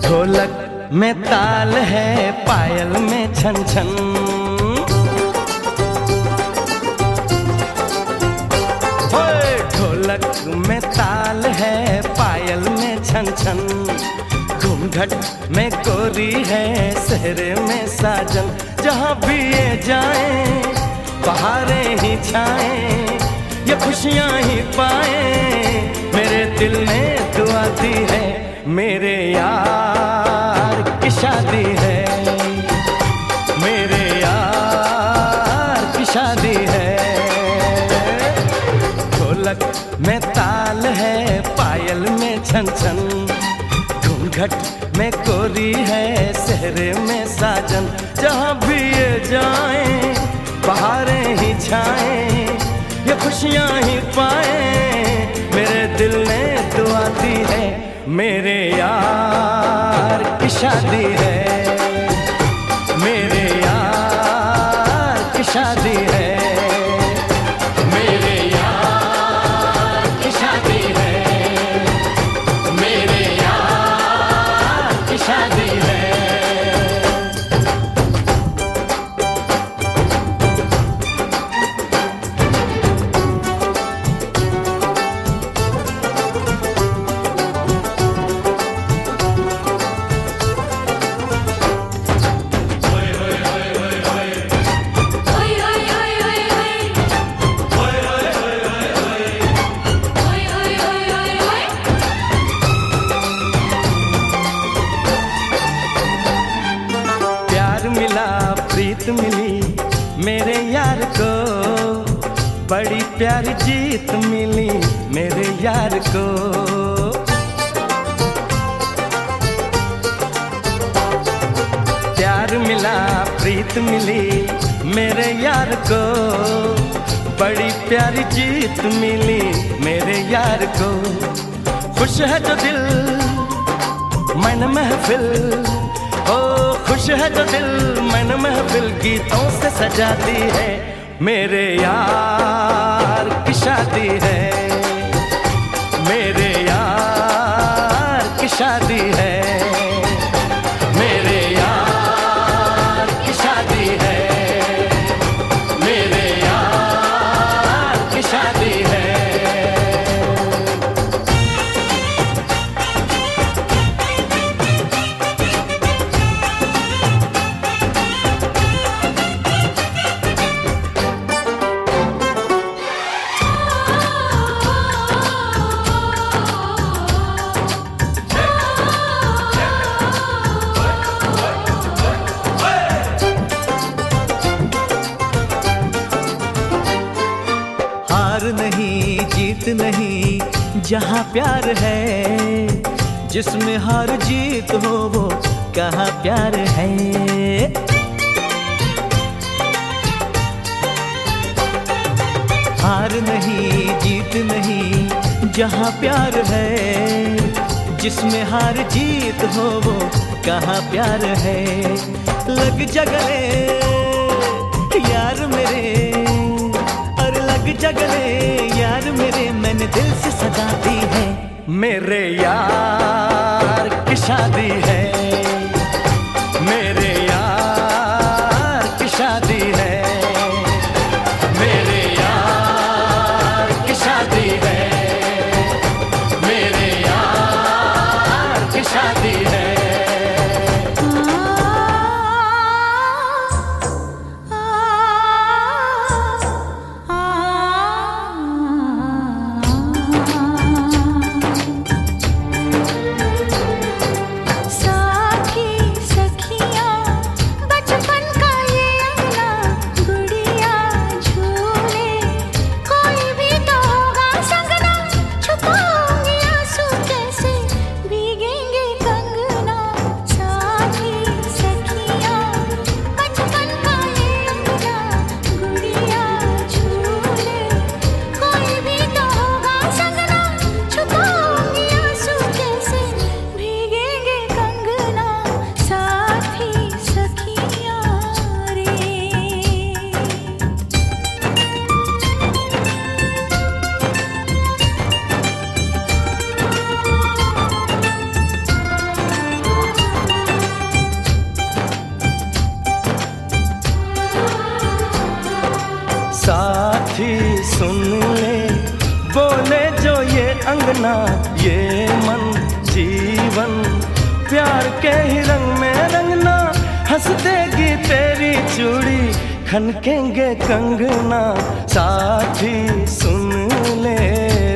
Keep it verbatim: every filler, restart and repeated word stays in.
ढोलक में ताल है, पायल में छन छन। ओए ढोलक में ताल है, पायल में छन छन। घूंघट में कोरी है, सहरे में साजन। जहाँ भी ये जाए बहारें ही छाएं, ये खुशियाँ ही पाए। मेरे दिल ने दुआ दी है, मेरे यार की शादी है, मेरे यार की शादी है। ढोलक में ताल है, पायल में छन छन। घूंघट में कोरी है, सहरे में साजन। जहाँ भी ये जाएं बहारें ही छाएं, ये खुशियाँ ही पाए। मेरे दिल ने दुआ दी है, मेरे यार की शादी है, मेरे यार की शादी है, मेरे यार की शादी है, मेरे यार की शादी है। प्रीत मिली मेरे यार को, बड़ी प्यारी जीत मिली मेरे यार को। प्यार मिला प्रीत मिली मेरे यार को, बड़ी प्यारी जीत मिली मेरे यार को। खुश है जो दिल मन महफिल, ओ खुश है जो दिल मन महफिल गीतों से सजाती है। मेरे यार की शादी है, मेरे यार की शादी है, मेरे यार की शादी है, मेरे यार की शादी है। नहीं जीत नहीं जहाँ प्यार है, जिसमें हार जीत हो वो कहाँ प्यार है। हार नहीं जीत नहीं जहाँ प्यार है, जिसमें हार जीत हो वो कहाँ प्यार है। लग जा गले यार मेरे, जगले यार मेरे, मैंने दिल से सजा दी है। मेरे यार की शादी है, मेरे यार की शादी है, मेरे यार की शादी है, मेरे यार की शादी है। सा कंगना ये मन जीवन प्यार के ही रंग में रंगना, हंस देगी तेरी चूड़ी खनकेंगे कंगना, साथी सुन ले।